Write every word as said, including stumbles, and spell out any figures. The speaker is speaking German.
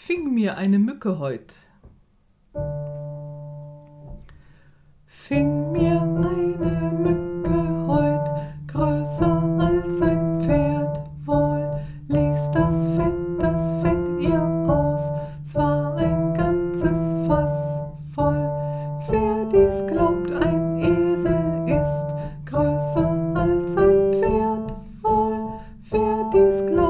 fing mir eine Mücke heut. Fing mir eine Mücke heut, größer als ein Pferd wohl, ließ das Fett, das Fett ihr aus, es war ein ganzes Fass voll. Wer dies glaubt, ein Esel ist größer als ein Pferd wohl, wer dies glaubt,